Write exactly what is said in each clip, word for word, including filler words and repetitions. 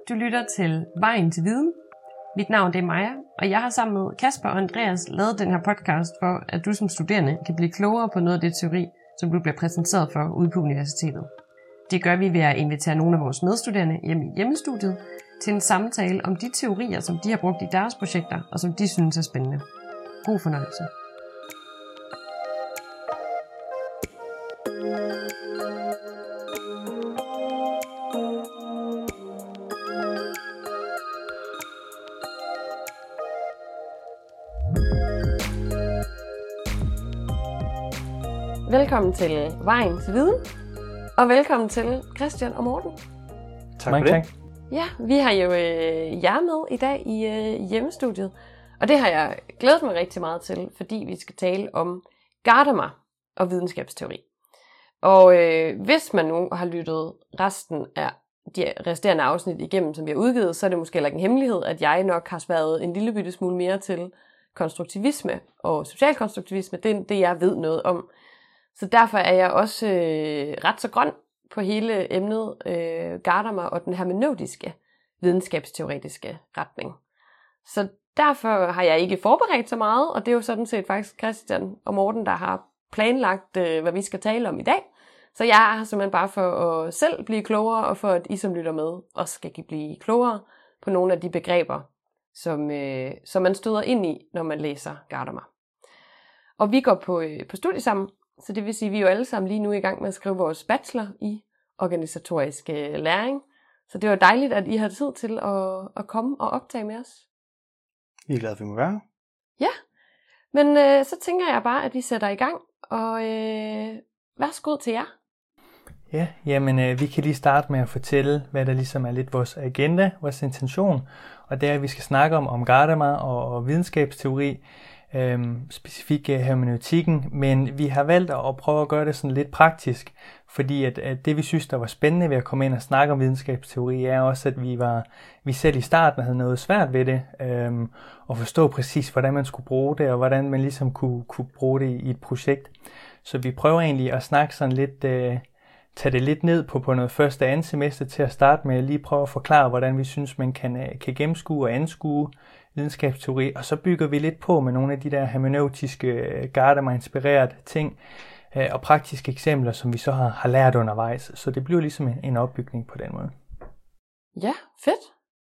Du lytter til Vejen til Viden. Mit navn det er Maja, og jeg har sammen med Kasper og Andreas lavet den her podcast for, at du som studerende kan blive klogere på noget af det teori, som du bliver præsenteret for ude på universitetet. Det gør vi ved at invitere nogle af vores medstuderende hjem i hjemmestudiet til en samtale om de teorier, som de har brugt i deres projekter, og som de synes er spændende. God fornøjelse. Velkommen til Vejen til Viden, og velkommen til Christian og Morten. Tak for det. Ja, vi har jo øh, jer med i dag i øh, hjemmestudiet, og det har jeg glædet mig rigtig meget til, fordi vi skal tale om Gadamer og videnskabsteori. Og øh, hvis man nu har lyttet resten af de resterende afsnit igennem, som vi har udgivet, så er det måske heller ikke en hemmelighed, at jeg nok har været en lille bitte smule mere til konstruktivisme og socialkonstruktivisme. Det er det, jeg ved noget om. Så derfor er jeg også øh, ret så grøn på hele emnet øh, Gadamer og den hermeneutiske videnskabsteoretiske retning. Så derfor har jeg ikke forberedt så meget, og det er jo sådan set faktisk Christian og Morten, der har planlagt, øh, hvad vi skal tale om i dag. Så jeg har simpelthen bare for at selv blive klogere, og for at I som lytter med også skal blive klogere på nogle af de begreber, som, øh, som man støder ind i, når man læser Gadamer. Og vi går på, øh, på studie sammen. Så det vil sige, at vi er jo alle sammen lige nu i gang med at skrive vores bachelor i organisatorisk læring. Så det var dejligt, at I har tid til at, at komme og optage med os. Vi er glade for, at vi må være. Ja, men øh, så tænker jeg bare, at vi sætter i gang. Og øh, værsgo til jer. Ja, jamen øh, vi kan lige starte med at fortælle, hvad der ligesom er lidt vores agenda, vores intention. Og det er, at vi skal snakke om, om Gadamer og, og videnskabsteori. Øhm, specifikt hermeneutikken, men vi har valgt at prøve at gøre det sådan lidt praktisk, fordi at, at det vi synes der var spændende ved at komme ind og snakke om videnskabsteori er også, at vi var vi selv i starten havde noget svært ved det, øhm, og forstå præcis hvordan man skulle bruge det, og hvordan man ligesom kunne, kunne bruge det i, i et projekt. Så vi prøver egentlig at snakke sådan lidt, øh, tage det lidt ned på, på noget første og andet semester til at starte med, at lige prøve at forklare, hvordan vi synes man kan, kan gennemskue og anskue videnskabsteori, og så bygger vi lidt på med nogle af de der hermeneutiske, Gadamer-inspirerede ting øh, og praktiske eksempler, som vi så har, har lært undervejs. Så det bliver ligesom en, en opbygning på den måde. Ja, fedt.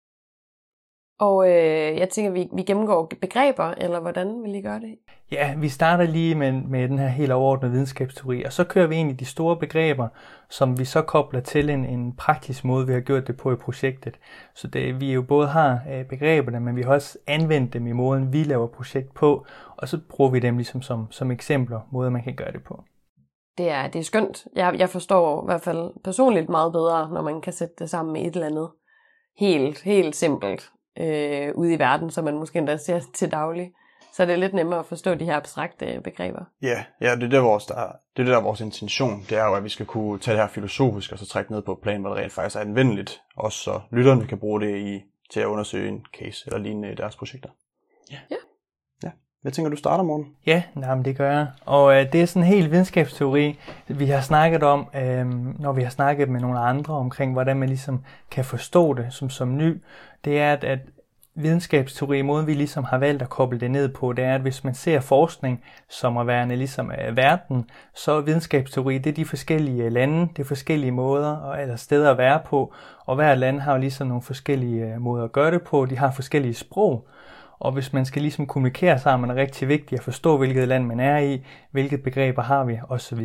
Og øh, jeg tænker, vi, vi gennemgår begreber, eller hvordan vil I gøre det? Ja, vi starter lige med, med den her helt overordnede videnskabsteori, og så kører vi ind i de store begreber, som vi så kobler til en, en praktisk måde, vi har gjort det på i projektet. Så det, vi jo både har øh, begreberne, men vi har også anvendt dem i måden, vi laver projekt på, og så bruger vi dem ligesom som, som eksempler, måder man kan gøre det på. Det er, det er skønt. Jeg, jeg forstår i hvert fald personligt meget bedre, når man kan sætte det sammen med et eller andet helt, helt simpelt øh, ude i verden, som man måske endda ser til daglig. Så det er lidt nemmere at forstå de her abstrakte begreber. Ja, ja det er det, vores, der, det er det, der er vores intention. Det er jo, at vi skal kunne tage det her filosofisk, og så trække ned på et plan, hvor det rent faktisk er anvendeligt. Også så lytterne kan bruge det i, til at undersøge en case eller lignende i deres projekter. Ja. ja. ja. Jeg tænker, du starter, Morten. Ja, nej, men det gør jeg. Og øh, det er sådan en helt videnskabsteori, vi har snakket om, øh, når vi har snakket med nogle andre omkring, hvordan man ligesom kan forstå det som, som ny. Det er, at, at videnskabsteori, måden vi ligesom har valgt at koble det ned på, det er, at hvis man ser forskning som at være ligesom uh, verden, så er videnskabsteori, det er de forskellige lande, det er forskellige måder eller steder at være på, og hver land har jo ligesom nogle forskellige uh, måder at gøre det på, de har forskellige sprog, og hvis man skal ligesom kommunikere sammen, er det rigtig vigtigt at forstå, hvilket land man er i, hvilke begreber har vi, osv.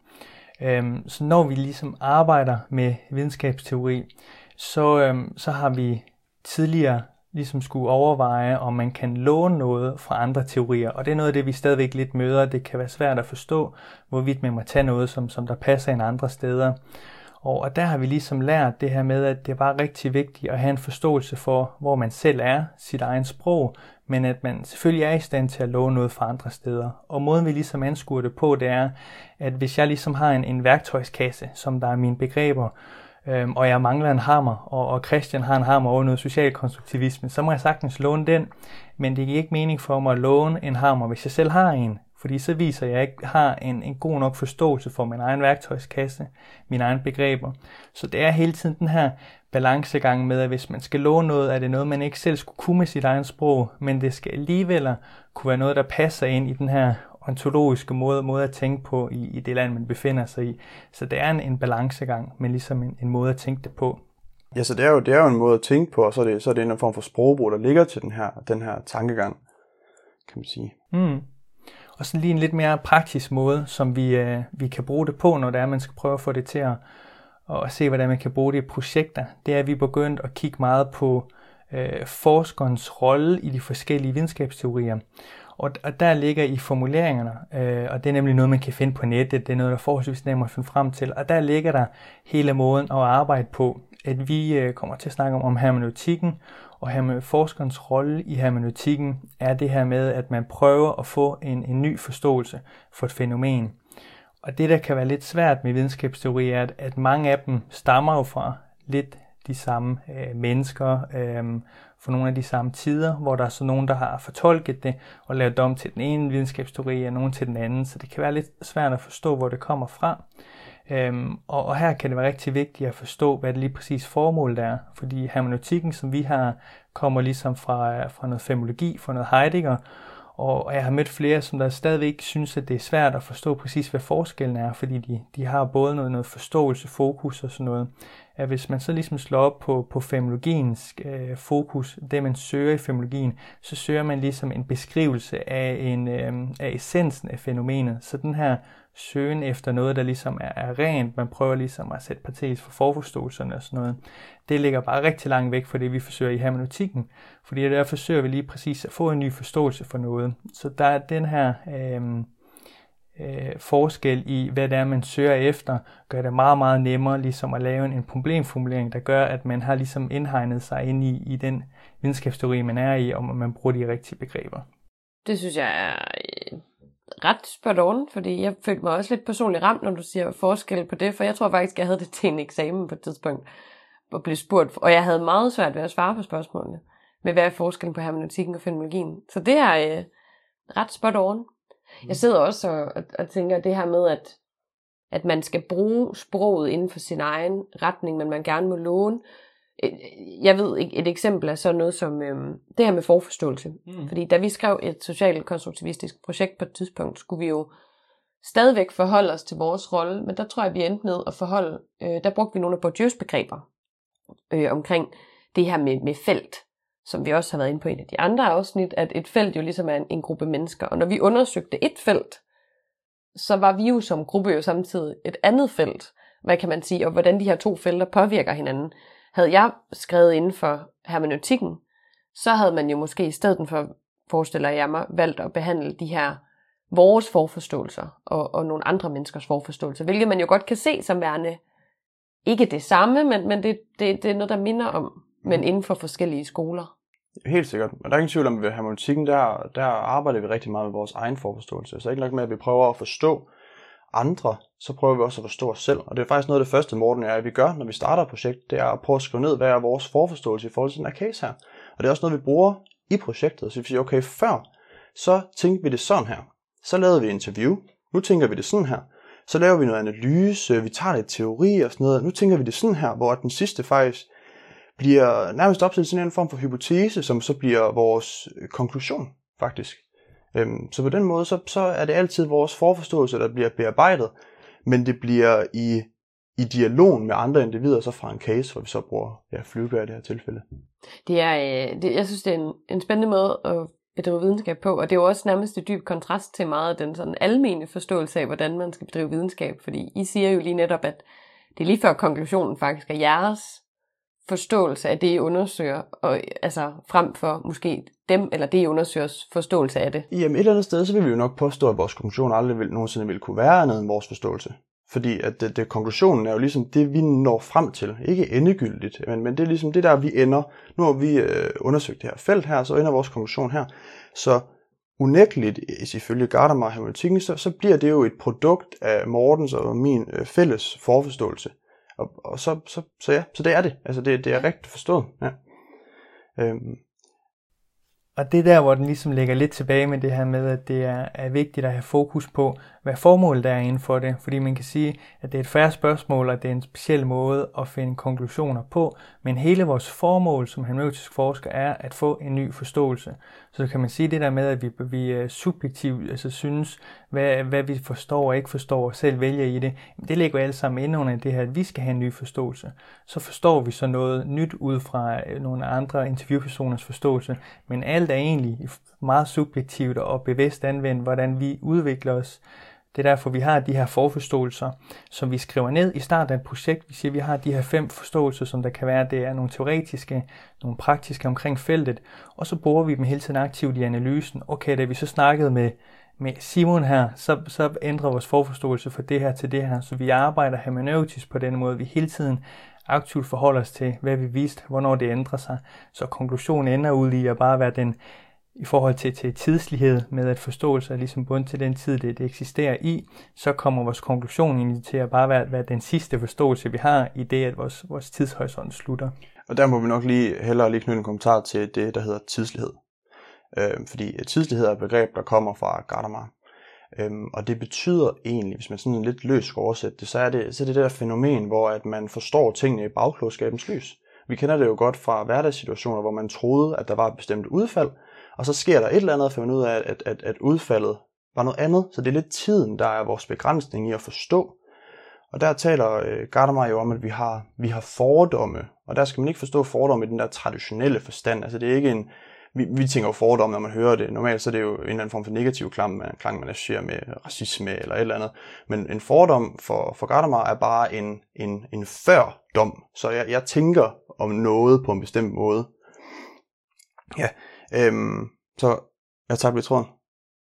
Um, så når vi ligesom arbejder med videnskabsteori, så, um, så har vi tidligere ligesom skulle overveje, om man kan låne noget fra andre teorier. Og det er noget af det, vi stadigvæk lidt møder. Det kan være svært at forstå, hvorvidt man må tage noget, som, som der passer ind andre steder. Og, og der har vi ligesom lært det her med, at det er bare rigtig vigtigt at have en forståelse for, hvor man selv er, sit egen sprog, men at man selvfølgelig er i stand til at låne noget fra andre steder. Og måden vi ligesom anskuer det på, det er, at hvis jeg ligesom har en, en værktøjskasse, som der er mine begreber, Øhm, og jeg mangler en hammer, og, og Christian har en hammer over noget socialkonstruktivisme, så må jeg sagtens låne den, men det giver ikke mening for mig at låne en hammer, hvis jeg selv har en, fordi så viser jeg, at jeg ikke har en, en god nok forståelse for min egen værktøjskasse, mine egne begreber. Så det er hele tiden den her balancegang med, at hvis man skal låne noget, er det noget, man ikke selv skulle kunne med sit eget sprog, men det skal alligevel kunne være noget, der passer ind i den her ontologiske måde, måde at tænke på i, i det land, man befinder sig i. Så det er en, en balancegang, men ligesom en, en måde at tænke det på. Ja, så det er jo, det er jo en måde at tænke på, og så er det, så er det en form for sprogbrug, der ligger til den her, den her tankegang, kan man sige. Mm. Og så lige en lidt mere praktisk måde, som vi, øh, vi kan bruge det på, når det er, man skal prøve at få det til at og se, hvordan man kan bruge det i projekter. Det er, at vi er begyndt at kigge meget på øh, forskerens rolle i de forskellige videnskabsteorier. Og, og der ligger i formuleringerne, øh, og det er nemlig noget, man kan finde på nettet, det er noget, der er forholdsvis nemt at finde frem til, og der ligger der hele måden at arbejde på, at vi øh, kommer til at snakke om, om hermeneutikken, og herme, forskerens rolle i hermeneutikken er det her med, at man prøver at få en, en ny forståelse for et fænomen. Og det, der kan være lidt svært med videnskabsteori, er, at, at mange af dem stammer jo fra lidt de samme øh, mennesker, øh, fra nogle af de samme tider, hvor der er så nogen, der har fortolket det og lavet dom til den ene videnskabsteori og nogen til den anden, så det kan være lidt svært at forstå, hvor det kommer fra. Øhm, og, og her kan det være rigtig vigtigt at forstå, hvad det lige præcis formålet er, fordi hermeneutikken, som vi har, kommer ligesom fra, fra noget femologi, fra noget Heidegger, og jeg har mødt flere, som der stadigvæk synes, at det er svært at forstå præcis, hvad forskellen er, fordi de, de har både noget, noget forståelse, fokus og sådan noget. At hvis man så ligesom slår op på, på femologiens øh, fokus, det man søger i femologien, så søger man ligesom en beskrivelse af, en, øh, af essensen af fænomenet. Så den her søgen efter noget, der ligesom er, er rent, man prøver ligesom at sætte partes for forforståelserne og sådan noget, det ligger bare rigtig langt væk fra det, vi forsøger i hermeneutikken. Fordi der forsøger vi lige præcis at få en ny forståelse for noget. Så der er den her øh, øh, forskel i, hvad det er, man søger efter, gør det meget, meget nemmere ligesom at lave en problemformulering, der gør, at man har ligesom indhegnet sig ind i, i den videnskabsteori, man er i, og man bruger de rigtige begreber. Det synes jeg er ret spot on, fordi jeg følte mig også lidt personligt ramt, når du siger forskel på det, for jeg tror faktisk, jeg havde det til en eksamen på et tidspunkt, og blev spurgt, og jeg havde meget svært ved at svare på spørgsmålene, med hvad er forskellen på hermeneutikken og fænomenologien. Så det er øh, ret spot on. Jeg sidder også og, og, og tænker det her med, at, at man skal bruge sproget inden for sin egen retning, men man gerne må låne. Jeg ved ikke, et eksempel er sådan noget som øhm, det her med forforståelse. Mm. Fordi da vi skrev et socialt konstruktivistisk projekt på et tidspunkt, skulle vi jo stadigvæk forholde os til vores rolle, men der tror jeg, vi endte med at forholde, øh, der brugte vi nogle af Bourdieu's begreber øh, omkring det her med, med felt, som vi også har været inde på i et af de andre afsnit, at et felt jo ligesom er en, en gruppe mennesker. Og når vi undersøgte et felt, så var vi jo som gruppe jo samtidig et andet felt, hvad kan man sige, og hvordan de her to felter påvirker hinanden. Havde jeg skrevet inden for hermeneutikken, så havde man jo måske i stedet for, forestiller jeg mig, valgt at behandle de her vores forforståelser og, og nogle andre menneskers forforståelser, hvilket man jo godt kan se som værende ikke det samme, men, men det, det, det er noget, der minder om, men inden for forskellige skoler. Helt sikkert. Men der er ingen tvivl om, at ved hermeneutikken, der, der arbejder vi rigtig meget med vores egen forforståelse. Så ikke nok med, at vi prøver at forstå andre, så prøver vi også at forstå os selv. Og det er faktisk noget af det første, Morten og jeg, vi gør, når vi starter et projekt, det er at prøve at skrive ned, hvad er vores forforståelse i forhold til den her case her. Og det er også noget, vi bruger i projektet. Så vi siger, okay, før, så tænkte vi det sådan her. Så lavede vi interview. Nu tænker vi det sådan her. Så laver vi noget analyse, vi tager lidt teori og sådan noget. Nu tænker vi det sådan her, hvor den sidste faktisk bliver nærmest opstillet sådan en form for hypotese, som så bliver vores konklusion, faktisk. Så på den måde, så, så er det altid vores forforståelse, der bliver bearbejdet, men det bliver i, i dialog med andre individer, så fra en case, hvor vi så bruger ja, Flyvebjerg i det her tilfælde. Det er, det, jeg synes, det er en, en spændende måde at bedrive videnskab på, og det er jo også nærmest et dyb kontrast til meget af den sådan almene forståelse af, hvordan man skal bedrive videnskab, fordi I siger jo lige netop, at det er lige før konklusionen faktisk er jeres forståelse af det, I undersøger, og altså frem for måske dem, eller det, I undersøgers forståelse af det. Jamen et eller andet sted, så vil vi jo nok påstå, at vores konklusion aldrig vil, nogensinde vil kunne være andet end vores forståelse. Fordi at det, det, konklusionen er jo ligesom det, vi når frem til. Ikke endegyldigt, men, men det er ligesom det der, vi ender. Nu har vi øh, undersøgt det her felt her, så ender vores konklusion her. Så unægteligt, ifølge Gadamer og hermeneutikken, så, så bliver det jo et produkt af Mortens og min øh, fælles forforståelse. Og, og så, så, så ja, så det er det. Altså det, det er rigtigt forstået. Ja. Øhm. Og det er der, hvor den ligesom lægger lidt tilbage med det her med, at det er, er vigtigt at have fokus på, hvad formålet er inden for det. Fordi man kan sige, at det er et færre spørgsmål, og det er en speciel måde at finde konklusioner på. Men hele vores formål som hermeneutisk forsker er at få en ny forståelse. Så kan man sige det der med, at vi, vi er subjektivt altså synes, hvad, hvad vi forstår og ikke forstår, og selv vælger i det. Det ligger jo alle sammen inde under det her, at vi skal have en ny forståelse. Så forstår vi så noget nyt ud fra nogle andre interviewpersoners forståelse. Men alt er egentlig meget subjektivt og bevidst anvendt, hvordan vi udvikler os. Det er derfor, vi har de her forforståelser, som vi skriver ned i starten af et projekt. Vi siger, at vi har de her fem forståelser, som der kan være. Det er nogle teoretiske, nogle praktiske omkring feltet, og så bruger vi dem hele tiden aktivt i analysen. Okay, da vi så snakkede med, med Simon her, så, så ændrer vores forforståelse fra det her til det her. Så vi arbejder hermeneutisk på den måde. Vi hele tiden aktivt forholder os til, hvad vi viste, hvornår det ændrer sig. Så konklusionen ender ud i at bare være den i forhold til, til tidslighed med at forståelse er ligesom bundet til den tid, det, det eksisterer i, så kommer vores konklusion egentlig til at bare være, være den sidste forståelse, vi har i det, at vores, vores tidshorisont slutter. Og der må vi nok lige hellere lige knytte en kommentar til det, der hedder tidslighed. Øh, fordi tidslighed er et begreb, der kommer fra Gadamer. Øhm, og det betyder egentlig, hvis man sådan lidt løst skal oversætte det, så er det, så er det det der fænomen, hvor at man forstår tingene i bagklogskabens lys. Vi kender det jo godt fra hverdagssituationer, hvor man troede, at der var et bestemt udfald, og så sker der et eller andet, at finde ud af, at, at, at udfaldet var noget andet. Så det er lidt tiden, der er vores begrænsning i at forstå. Og der taler øh, Gadamer jo om, at vi har, vi har fordomme, og der skal man ikke forstå fordomme i den der traditionelle forstand. Altså det er ikke en, vi, vi tænker jo fordomme, når man hører det. Normalt så er det jo en eller anden form for negativ klang, man, klang, man associerer med racisme eller et eller andet. Men en fordom for, for Gadamer er bare en, en, en førdom. Så jeg, jeg tænker om noget på en bestemt måde. Ja, øhm, så jeg tager lidt tråden.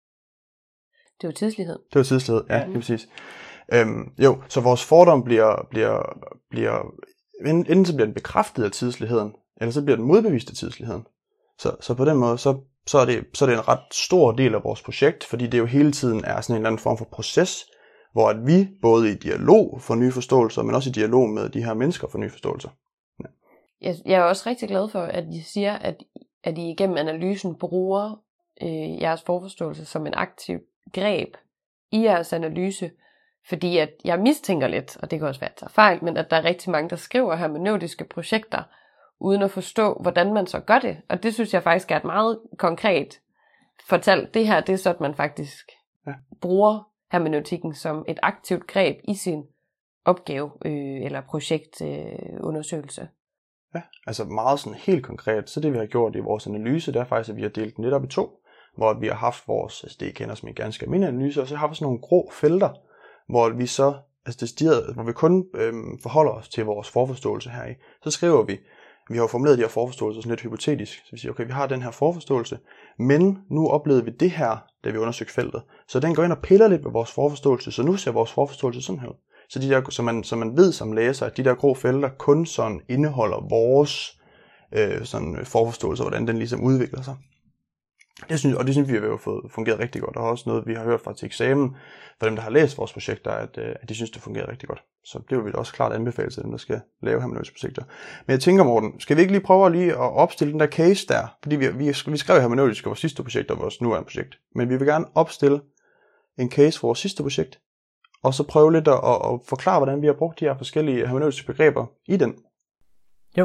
Det var tidslighed. Det var tidslighed, ja, det er præcis. Øhm, jo, så vores fordom bliver, bliver, bliver enten så bliver den bekræftet af tidsligheden, eller så bliver den modbevist af tidsligheden. Så, så på den måde, så, så, er det, så er det en ret stor del af vores projekt, fordi det jo hele tiden er sådan en eller anden form for proces, hvor at vi både i dialog får nye forståelser, men også i dialog med de her mennesker får nye forståelser. Ja. Jeg, jeg er også rigtig glad for, at I siger, at, at I igennem analysen bruger øh, jeres forforståelse som en aktiv greb i jeres analyse, fordi at jeg mistænker lidt, og det kan også være, at jeg tager fejl, men at der er rigtig mange, der skriver hermeneutiske projekter, uden at forstå, hvordan man så gør det. Og det synes jeg faktisk er et meget konkret fortalt. Det her, det er sådan, man faktisk ja. bruger hermeneutikken som et aktivt greb i sin opgave øh, eller projektundersøgelse. Øh, ja, altså meget sådan helt konkret. Så det vi har gjort i vores analyse, det er faktisk, at vi har delt den lidt op i to, hvor vi har haft vores, altså det I kender som en ganske almindelig analyse, og så har vi sådan nogle grå felter, hvor vi så, altså decideret, hvor vi kun øhm, forholder os til vores forforståelse her i. Så skriver vi, vi har jo formuleret de her forforståelser sådan lidt hypotetisk, så vi siger, okay, vi har den her forforståelse, men nu oplevede vi det her, da vi undersøgte feltet. Så den går ind og piller lidt ved vores forforståelse, så nu ser vores forforståelse sådan her ud. Så, de der, så, man, så man ved som læser, at de der grå felter kun sådan indeholder vores øh, sådan forforståelse, hvordan den ligesom udvikler sig. Det synes, og det synes vi har fået fungeret rigtig godt, og også noget, vi har hørt fra til eksamen, for dem, der har læst vores projekter, at, at de synes, det fungerer rigtig godt. Så det vil vi da også klart anbefale til dem, der skal lave hermeneutiske projekter. Men jeg tænker, Morten, skal vi ikke lige prøve lige at opstille den der case der? Fordi vi, vi, vi skrev hermeneutisk vores sidste projekt og vores nuværende projekt, men vi vil gerne opstille en case for vores sidste projekt, og så prøve lidt at, at, at forklare, hvordan vi har brugt de her forskellige hermeneutiske begreber i den. Jo,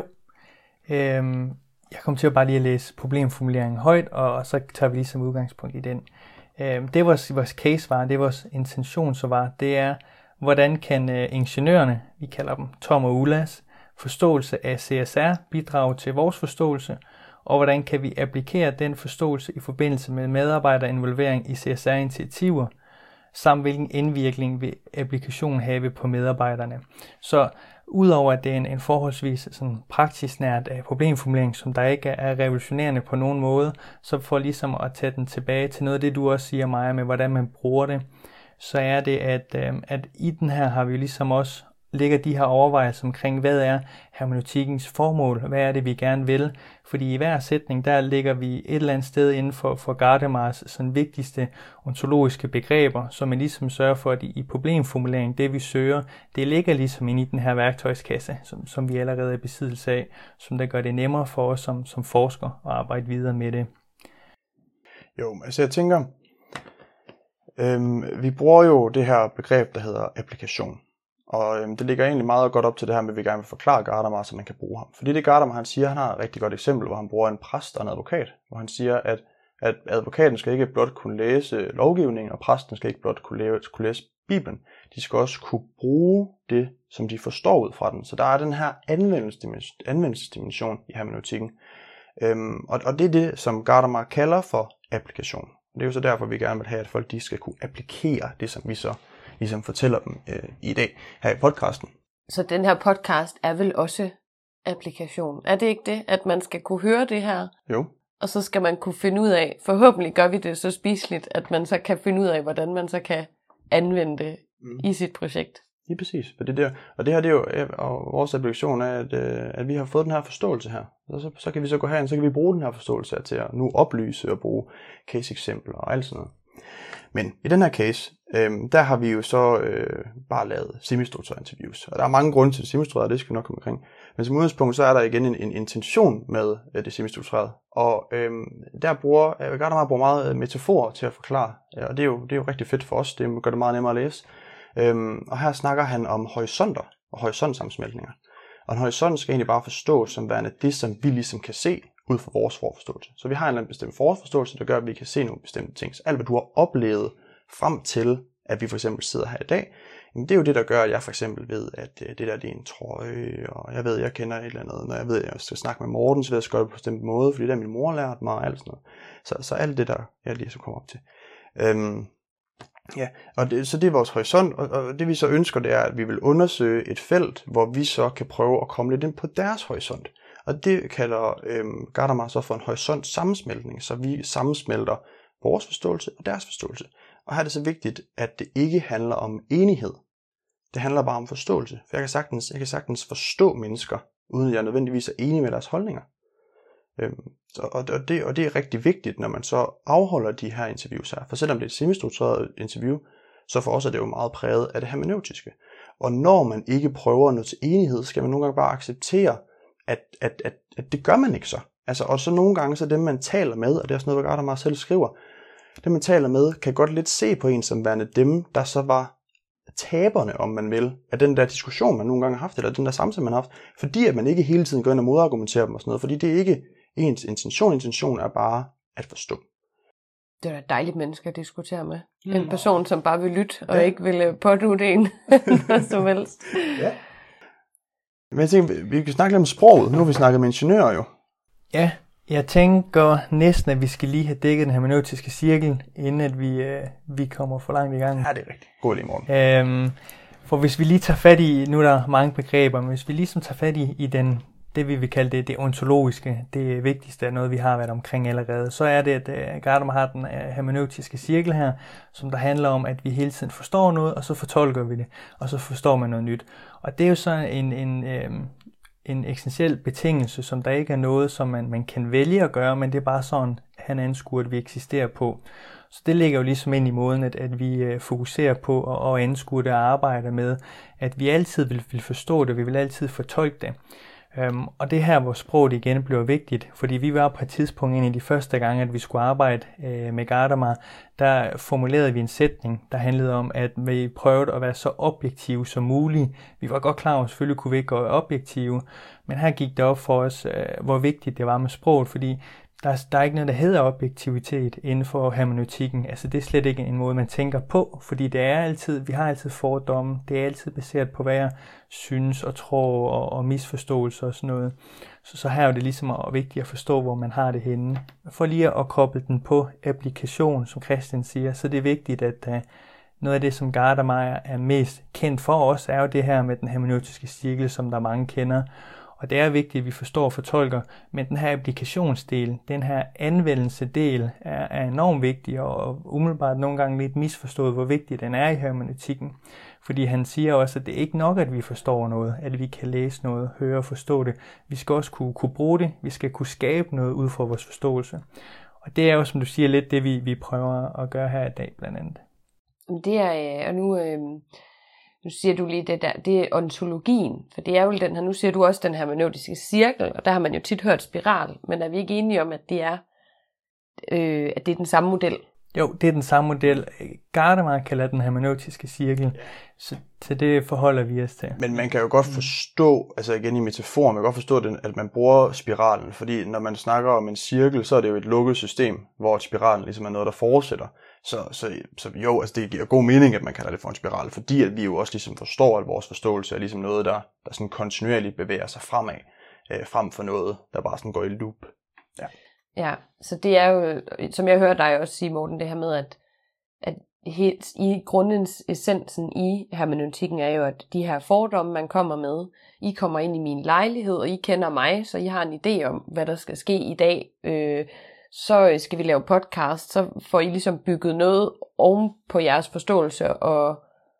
øhm jeg kommer til at bare lige at læse problemformuleringen højt, og så tager vi lige som udgangspunkt i den. Det vores, vores case var, det vores intention så var, det er, hvordan kan ingeniørerne, vi kalder dem Tom og Ullas, forståelse af C S R bidrage til vores forståelse, og hvordan kan vi applikere den forståelse i forbindelse med medarbejderinvolvering i C S R-initiativer, samt hvilken indvirkning vil applikationen have på medarbejderne. Så udover at det er en, en forholdsvis sådan praktisk nært uh, problemformulering, som der ikke er, er revolutionerende på nogen måde, så for ligesom at tage den tilbage til noget af det, du også siger, Maja, med hvordan man bruger det, så er det, at, uh, at i den her har vi ligesom også ligger de her overvejelser omkring, hvad er hermeneutikkens formål, hvad er det, vi gerne vil. Fordi i hver sætning, der ligger vi et eller andet sted inden for, for Gadamers sådan vigtigste ontologiske begreber, som man ligesom sørger for, at i, i problemformuleringen, det vi søger, det ligger ligesom inde i den her værktøjskasse, som, som vi allerede er i besiddelse af, som der gør det nemmere for os som, som forskere at arbejde videre med det. Jo, altså jeg tænker, øhm, vi bruger jo det her begreb, der hedder applikation. Og øhm, det ligger egentlig meget godt op til det her med, at vi gerne vil forklare Gadamer, så man kan bruge ham. Fordi det Gadamer, han siger, han har et rigtig godt eksempel, hvor han bruger en præst og en advokat. Hvor han siger, at, at advokaten skal ikke blot kunne læse lovgivningen, og præsten skal ikke blot kunne læse, kunne læse Bibelen. De skal også kunne bruge det, som de forstår ud fra den. Så der er den her anvendelsesdimension i hermeneutikken. Øhm, og, og det er det, som Gadamer kalder for applikation. Det er jo så derfor, vi gerne vil have, at folk de skal kunne applikere det, som vi så ligesom fortæller dem øh, i dag her i podcasten. Så den her podcast er vel også applikation? Er det ikke det, at man skal kunne høre det her? Jo. Og så skal man kunne finde ud af, forhåbentlig gør vi det så spiseligt, at man så kan finde ud af, hvordan man så kan anvende det mm. i sit projekt. Lige præcis. For det der, og det her det er jo og vores applikation er, at, at vi har fået den her forståelse her. Og så, så kan vi så gå herind, så kan vi bruge den her forståelse her til at nu oplyse og bruge case-eksempler og alt sådan noget. Men i den her case, øh, der har vi jo så øh, bare lavet semistrukturerede interviews. Og der er mange grunde til det semistrukturerede, det skal vi nok komme omkring. Men som udgangspunkt, så er der igen en, en intention med øh, det semistrukturerede. Og øh, der bruger, jeg vil godt meget bruge meget metaforer til at forklare. Ja, og det er, jo, det er jo rigtig fedt for os, det gør det meget nemmere at læse. Øh, og her snakker han om horisonter og horisontsammensmeltninger. Og en horisont skal egentlig bare forstås som værende det, som vi ligesom kan se ud fra vores forforståelse. Så vi har en eller anden bestemt forforståelse, der gør, at vi kan se nogle bestemte ting. Så alt, hvad du har oplevet frem til, at vi for eksempel sidder her i dag, jamen det er jo det, der gør, at jeg for eksempel ved, at det der det er en trøje, og jeg ved, at jeg kender et eller andet. Når jeg ved, at jeg skal snakke med Morten, så ved jeg, at jeg skal gøre det på en bestemt måde, fordi det er min mor har lært mig, og alt sådan noget. Så, så alt det, der jeg lige så kommer op til. Øhm, ja, og det, så det er vores horisont, og, og det vi så ønsker, det er, at vi vil undersøge et felt, hvor vi så kan prøve at komme lidt ind på deres horisont. Og det kalder øhm, Gadamer så for en horisont sammensmeltning, så vi sammensmelter vores forståelse og deres forståelse. Og her er det så vigtigt, at det ikke handler om enighed. Det handler bare om forståelse. For jeg kan sagtens, jeg kan sagtens forstå mennesker, uden at jeg nødvendigvis er enig med deres holdninger. Øhm, så, og, og, det, og det er rigtig vigtigt, når man så afholder de her interviews her. For selvom det er et semistruktureret interview, så for os er det jo meget præget af det hermeneutiske. Og når man ikke prøver at nå til enighed, skal man nogle gange bare acceptere, At, at, at, at det gør man ikke så. Altså, og så nogle gange, så dem man taler med, og det er også noget, Gadamer selv skriver, dem man taler med, kan godt lidt se på en som værende dem, der så var taberne, om man vil, af den der diskussion, man nogle gange har haft, eller den der samtale, man har haft, fordi at man ikke hele tiden går ind og modargumenterer dem og sådan noget, fordi det er ikke ens intention. Intention er bare at forstå. Det er da et dejligt menneske at diskutere med. Mm. En person, som bare vil lytte, og ja. ikke vil pådutte en noget som helst. Ja. Men jeg tænker, vi kan snakke lidt om sproget. Nu har vi snakket med ingeniører jo. Ja, jeg tænker næsten, at vi skal lige have dækket den hermeneutiske cirkel, inden at vi, øh, vi kommer for langt i gang. Ja, det er rigtigt. God idé, Morten. Øhm, for hvis vi lige tager fat i, nu er der mange begreber, men hvis vi ligesom tager fat i, i den, det vi vil kalde det, det ontologiske, det vigtigste af noget, vi har været omkring allerede, så er det, at uh, Gadamer har den uh, hermeneutiske cirkel her, som der handler om, at vi hele tiden forstår noget, og så fortolker vi det, og så forstår man noget nyt. Og det er jo så en, en, øhm, en essentiel betingelse, som der ikke er noget, som man, man kan vælge at gøre, men det er bare sådan, han anskuer, at vi eksisterer på. Så det ligger jo ligesom ind i måden, at, at vi øh, fokuserer på og, og anskue det og arbejde med, at vi altid vil, vil forstå det, vi vil altid fortolke det. Um, og det her, hvor sproget igen bliver vigtigt, fordi vi var på et tidspunkt en af de første gange, at vi skulle arbejde øh, med Gadamer, der formulerede vi en sætning, der handlede om, at vi prøvede at være så objektive som muligt. Vi var godt klar over, at selvfølgelig kunne vi ikke være objektive, men her gik det op for os, øh, hvor vigtigt det var med sproget, fordi der er, der er ikke noget, der hedder objektivitet inden for hermeneutikken. Altså det er slet ikke en måde, man tænker på, fordi det er altid, vi har altid fordomme, det er altid baseret på, hvad jeg synes og tror og, og misforståelser og sådan noget. Så, så her er det ligesom vigtigt at forstå, hvor man har det henne. For lige at koble den på applikation, som Christian siger, så det er vigtigt, at uh, noget af det, som Gadamer er mest kendt for os, er jo det her med den hermeneutiske cirkel, som der mange kender. Og det er vigtigt, at vi forstår og fortolker, men den her applikationsdel, den her anvendelse-del, er, er enormt vigtig, og umiddelbart nogle gange lidt misforstået, hvor vigtig den er i hermeneutikken. Fordi han siger også, at det er ikke nok, at vi forstår noget, at vi kan læse noget, høre og forstå det. Vi skal også kunne, kunne bruge det, vi skal kunne skabe noget ud fra vores forståelse. Og det er jo, som du siger, lidt det, vi, vi prøver at gøre her i dag, blandt andet. Det er, og nu... Øh... Nu siger du lige det der, det er ontologien, for det er jo den her, nu siger du også den hermeneutiske cirkel, og der har man jo tit hørt spiral, men er vi ikke enige om, at det er øh, at det er den samme model. Jo, det er den samme model. Gardemar kalder den hermeneutiske cirkel, så til det forholder vi os til. Men man kan jo godt forstå, altså igen i metafor, man kan godt forstå, at man bruger spiralen, fordi når man snakker om en cirkel, så er det jo et lukket system, hvor spiralen ligesom er noget, der fortsætter. Så, så, så jo, altså det giver god mening, at man kalder det for en spiral, fordi at vi jo også ligesom forstår, at vores forståelse er ligesom noget, der, der sådan kontinuerligt bevæger sig fremad, øh, frem for noget, der bare sådan går i loop. Ja. Ja, så det er jo, som jeg hører dig også sige, Morten, det her med, at, at helt i grundens essensen i hermeneutikken er jo, at de her fordomme, man kommer med, I kommer ind i min lejlighed, og I kender mig, så I har en idé om, hvad der skal ske i dag. Øh, så skal vi lave podcast, så får I ligesom bygget noget oven på jeres forståelse, og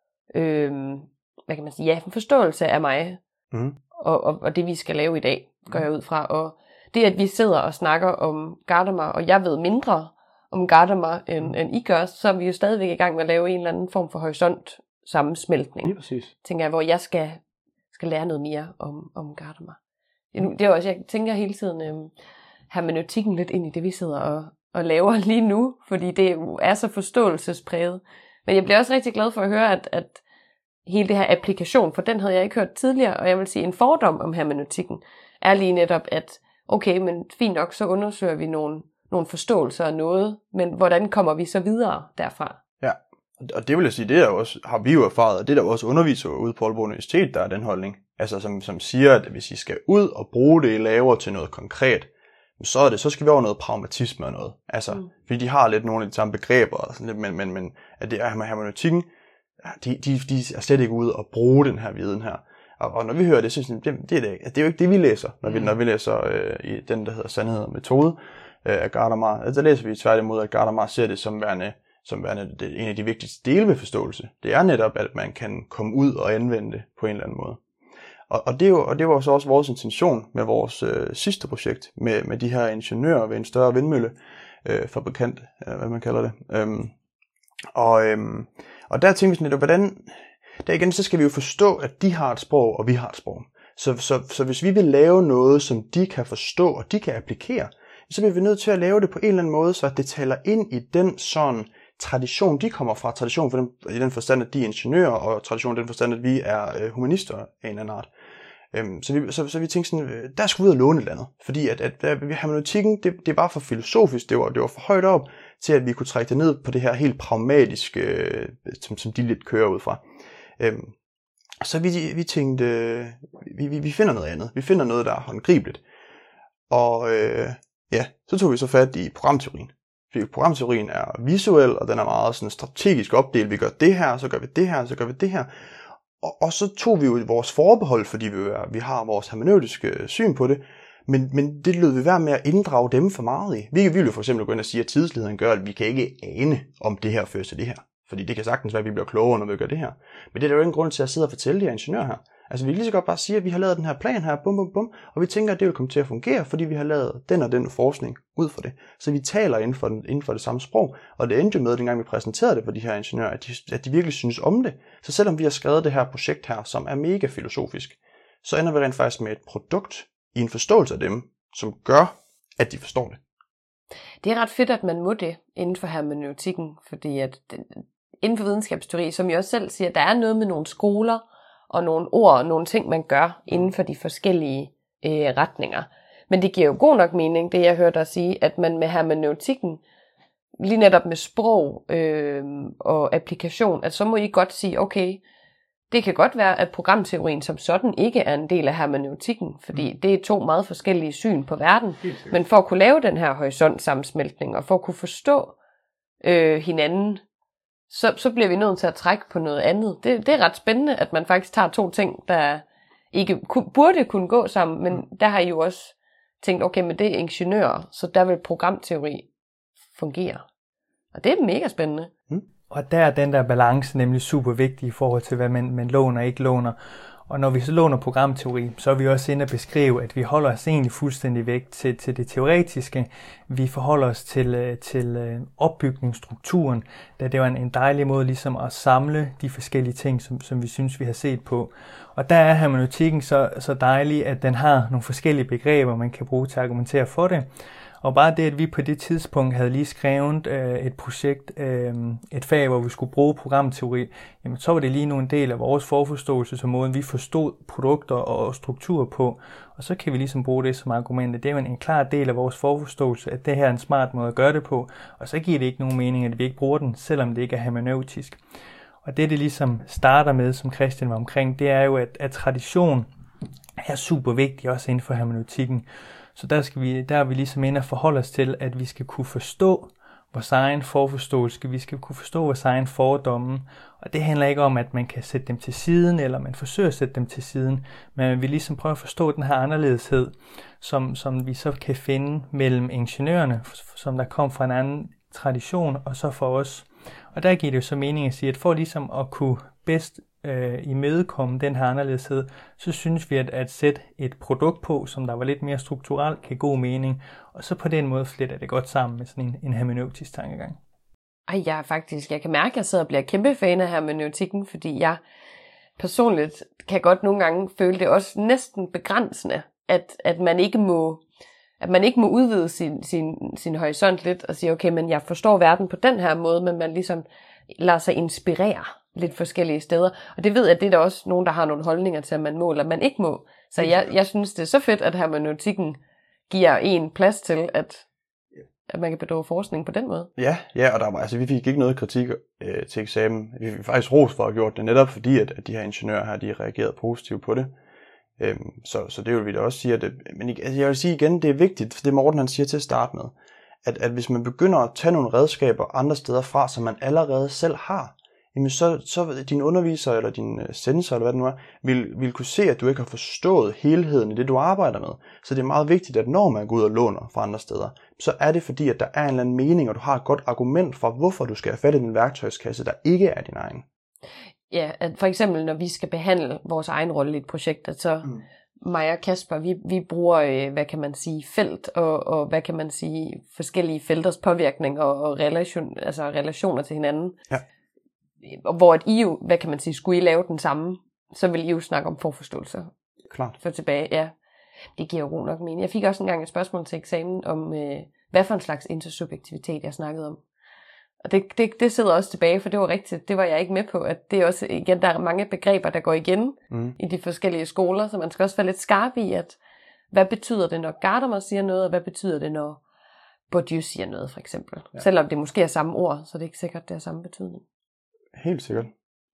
øh, hvad kan man sige, ja, forståelse af mig, mm. og, og, og det vi skal lave i dag, går jeg ud fra, og det, at vi sidder og snakker om Gardemar, og jeg ved mindre om Gardemar, end, end I gør, så er vi jo stadigvæk i gang med at lave en eller anden form for horisont sammensmeltning. Lige præcis. Tænker jeg, hvor jeg skal, skal lære noget mere om, om Gardemar. Det er også, jeg tænker hele tiden øhm, hermeneutikken lidt ind i det, vi sidder og, og laver lige nu, fordi det er så forståelsespræget. Men jeg bliver også rigtig glad for at høre, at, at hele det her applikation, for den havde jeg ikke hørt tidligere, og jeg vil sige, en fordom om hermeneutikken er lige netop, at okay, men fint nok, så undersøger vi nogle, nogle forståelser af noget, men hvordan kommer vi så videre derfra? Ja, og det vil jeg sige, det er også, har vi jo erfaret, og det er der også undervisere ude på Aalborg Universitet, der er den holdning, altså som, som siger, at hvis I skal ud og bruge det, I laver til noget konkret, så er det, så skal vi over noget pragmatisme og noget, altså, mm. fordi de har lidt nogle af de samme begreber, og sådan lidt, men, men, men at det er med hermeneutikken, de, de, de er slet ikke ude og bruge den her viden her. Og, og når vi hører det, så synes jeg, det, det, er det, det er jo ikke det, vi læser, når vi, mm. når vi læser øh, i den, der hedder Sandhed og Metode øh, af Gardemar. Altså, der læser vi tværtimod, at Gardemar ser det som værende, som værende det, en af de vigtigste dele ved forståelse. Det er netop, at man kan komme ud og anvende det på en eller anden måde. Og, og, det, er jo, og det var så også vores intention med vores øh, sidste projekt, med, med de her ingeniører ved en større vindmølle, øh, fabrikant, eller hvad man kalder det. Øhm, og, øhm, og der tænkte vi sådan lidt, hvordan... Der igen, så skal vi jo forstå, at de har et sprog, og vi har et sprog. Så, så, så hvis vi vil lave noget, som de kan forstå, og de kan applikere, så bliver vi nødt til at lave det på en eller anden måde, så det taler ind i den sådan tradition, de kommer fra. Tradition for dem, i den forstand, at de er ingeniører, og tradition i den forstand, at vi er øh, humanister af en eller anden art. Øhm, så, vi, så, så vi tænkte sådan, der skulle vi ud og låne et eller andet. Fordi at, at, at hermeneutikken, det, det var for filosofisk, det var, det var for højt op, til at vi kunne trække det ned på det her helt pragmatiske, øh, som, som de lidt kører ud fra. Øhm, så vi, vi tænkte, øh, vi, vi, vi finder noget andet. Vi finder noget, der er håndgribeligt. Og øh, ja, så tog vi så fat i programteorien. Fordi programteorien er visuel, og den er meget sådan strategisk opdelt. Vi gør det her, så gør vi det her, så gør vi det her. Og, og så tog vi jo vores forbehold, fordi vi, vi har vores hermeneutiske syn på det. Men, men det lød vi være med at inddrage dem for meget i. Vi, vi vil jo for eksempel gå ind og sige, at tidsligheden gør, at vi kan ikke ane, om det her fører til det her. Fordi det kan sagtens være, at vi bliver klogere, når vi gør det her. Men det er der jo ingen grund til at sidde og fortælle de her ingeniører her. Altså vi kan lige så godt bare sige, at vi har lavet den her plan her, bum bum bum, og vi tænker, at det vil komme til at fungere, fordi vi har lavet den og den forskning ud for det. Så vi taler inden for, den, inden for det samme sprog, og det endte jo med, dengang vi præsenterede det for de her ingeniører, at de, at de virkelig synes om det. Så selvom vi har skrevet det her projekt her, som er mega filosofisk, så ender vi rent faktisk med et produkt i en forståelse af dem, som gør, at de forstår det. Det er ret fedt, at man må det inden for hermeneutikken, fordi at inden for videnskabsteori, som jeg også selv siger, der er noget med nogle skoler og nogle ord og nogle ting, man gør inden for de forskellige øh, retninger. Men det giver jo god nok mening, det jeg hørte dig sige, at man med hermeneutikken, lige netop med sprog øh, og applikation, at så må I godt sige, okay, det kan godt være, at programteorien som sådan ikke er en del af hermeneutikken, fordi mm. det er to meget forskellige syn på verden. Men for at kunne lave den her horisontsammensmeltning, og for at kunne forstå øh, hinanden, Så, så bliver vi nødt til at trække på noget andet. Det, det er ret spændende, at man faktisk tager to ting, der ikke ku, burde kunne gå sammen, men mm. der har I jo også tænkt, okay, men det er ingeniører, så der vil programteori fungere. Og det er mega spændende. Mm. Og der er den der balance nemlig super vigtig i forhold til, hvad man, man låner og ikke låner. Og når vi så låner programteori, så er vi også inde at beskrive, at vi holder os egentlig fuldstændig væk til, til det teoretiske. Vi forholder os til, til opbygningsstrukturen, da det var en, en dejlig måde ligesom at samle de forskellige ting, som, som vi synes, vi har set på. Og der er hermeneutikken så, så dejlig, at den har nogle forskellige begreber, man kan bruge til at argumentere for det. Og bare det, at vi på det tidspunkt havde lige skrevet øh, et projekt, øh, et fag, hvor vi skulle bruge programteori, jamen så var det lige nu en del af vores forforståelse, som måden vi forstod produkter og strukturer på. Og så kan vi ligesom bruge det som argument. Det er jo en, en klar del af vores forforståelse, at det her er en smart måde at gøre det på. Og så giver det ikke nogen mening, at vi ikke bruger den, selvom det ikke er hermeneutisk. Og det, det ligesom starter med, som Christian var omkring, det er jo, at, at tradition er super vigtig også inden for hermeneutikken. Så der, skal vi, der er vi ligesom inde og forholde os til, at vi skal kunne forstå vores egen forforståelse, vi skal kunne forstå vores egen fordomme. Og det handler ikke om, at man kan sætte dem til siden, eller man forsøger at sætte dem til siden, men vi ligesom prøver at forstå den her anderledeshed, som, som vi så kan finde mellem ingeniørerne, som der kom fra en anden tradition, og så for os. Og der giver det jo så mening at sige, at for ligesom at kunne bedst øh, imødekomme den her anderledeshed, så synes vi, at at sætte et produkt på, som der var lidt mere strukturelt, kan god mening. Og så på den måde fletter det godt sammen med sådan en, en hermeneutisk tankegang. Ej, jeg er faktisk, jeg kan mærke, at jeg sidder og bliver kæmpe fan af hermeneutikken, fordi jeg personligt kan godt nogle gange føle det også næsten begrænsende, at, at man ikke må at man ikke må udvide sin, sin, sin horisont lidt og sige, okay, men jeg forstår verden på den her måde, men man ligesom lader sig inspirere lidt forskellige steder. Og det ved jeg, at det er der også nogen, der har nogle holdninger til, at man må, eller man ikke må. Så jeg, jeg synes, det er så fedt, at hermeneutikken giver en plads til, at, at man kan bedrive forskning på den måde. Ja, ja, og der var, altså, vi fik ikke noget kritik øh, til eksamen. Vi fik faktisk ros for at have gjort det, netop fordi, at, at de her ingeniører her, de reagerede positivt på det. Øhm, så, så det vil vi da også sige, at det, men altså, jeg vil sige igen, det er vigtigt, for det Morten han siger til at starte med, at, at hvis man begynder at tage nogle redskaber andre steder fra, som man allerede selv har, jamen så, så din underviser eller din sensor, eller hvad det nu er, vil, vil kunne se, at du ikke har forstået helheden i det, du arbejder med. Så det er meget vigtigt, at når man går ud og låner fra andre steder, så er det fordi, at der er en eller anden mening, og du har et godt argument for, hvorfor du skal have fat i den værktøjskasse, der ikke er din egen. Ja, at for eksempel når vi skal behandle vores egen rolle i et projekt, at så mm. mig og Kasper, vi, vi bruger, hvad kan man sige, felt, og, og hvad kan man sige, forskellige felters påvirkning og, og relation, altså relationer til hinanden. Ja. Og hvor at I jo, hvad kan man sige, skulle I lave den samme, så vil I jo snakke om forforståelse. Klart. For tilbage, ja. Det giver jo god nok mening. Jeg fik også engang et spørgsmål til eksamen om, øh, hvad for en slags intersubjektivitet jeg snakkede om. Og det, det, det sidder også tilbage, for det var rigtigt, det var jeg ikke med på, at det er også, igen, der er mange begreber, der går igen mm. i de forskellige skoler, så man skal også være lidt skarp i, at hvad betyder det, når Gadamer siger noget, og hvad betyder det, når Bourdieu siger noget, for eksempel. Ja. Selvom det måske er samme ord, så det er ikke sikkert, det er samme betydning. Helt sikkert.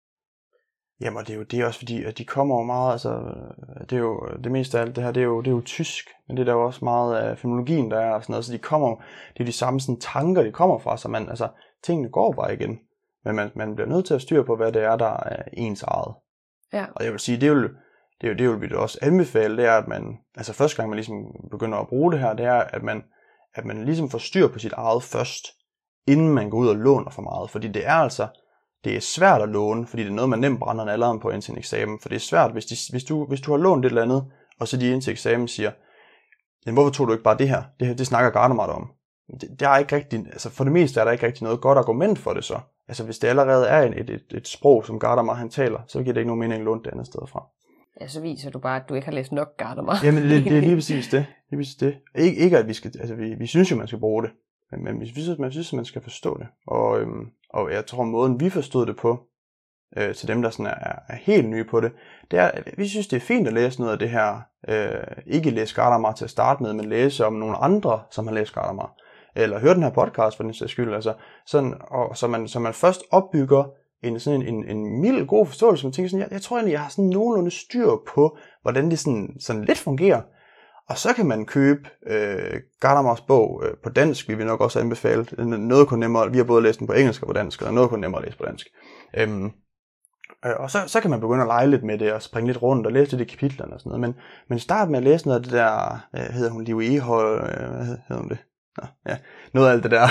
Jamen, det er jo det er også fordi, at de kommer jo meget, altså, det er jo, det meste af alt det her, det er jo, det er jo tysk, men det er der jo også meget af filologien, der er og sådan noget, så de kommer, det er de samme sådan tanker, de kommer fra, så man, altså, tingene går bare igen, men man, man bliver nødt til at styre på, hvad det er, der er ens eget. Ja. Og jeg vil sige, det vil, det er jo, det vil vi da også anbefale, det er, at man, altså første gang man ligesom begynder at bruge det her, det er, at man, at man ligesom får styr på sit eget først, inden man går ud og låner for meget, fordi det er altså, det er svært at låne, fordi det er noget, man nemt brænder en alarm på ind til en eksamen. For det er svært, hvis, de, hvis, du, hvis du har lånt et eller andet, og så de ind til eksamen siger, jamen hvorfor tog du ikke bare det her? Det her, det snakker Gadamer om. Det, det er ikke rigtig, altså for det meste er der ikke rigtig noget godt argument for det så. Altså hvis det allerede er et, et, et sprog, som Gadamer han taler, så giver det ikke nogen mening at låne det andet sted fra. Ja, så viser du bare, at du ikke har læst nok Gadamer. Jamen det, det er lige præcis det. Lige præcis det. Ik- ikke at vi skal, altså vi, vi synes jo, man skal bruge det. Men, men vi synes, man synes, man skal forstå det. Og, øhm, og jeg tror, måden vi forstod det på, øh, til dem, der sådan er, er helt nye på det, det er, at vi synes, det er fint at læse noget af det her. Øh, ikke læse Gadamer til at starte med, men læse om nogle andre, som har læst Gadamer. Eller høre den her podcast for den sags skyld. Altså, sådan, og, så, man, så man først opbygger en, sådan en, en, en mild, god forståelse. Man tænker sådan, jeg, jeg tror egentlig, jeg har sådan nogenlunde styr på, hvordan det sådan, sådan lidt fungerer. Og så kan man købe øh, Gadamers bog øh, på dansk, vi vil nok også anbefale. Noget kun nemmere, vi har både læst den på engelsk og på dansk, og noget kun nemmere at læse på dansk. Øhm, øh, og så, så kan man begynde at lege lidt med det, og springe lidt rundt, og læse lidt i kapitlerne og sådan noget. Men, men start med at læse noget af det der, øh, hedder hun Liv Ehold, øh, hvad hedder hun det? Nå, ja, noget af alt det der.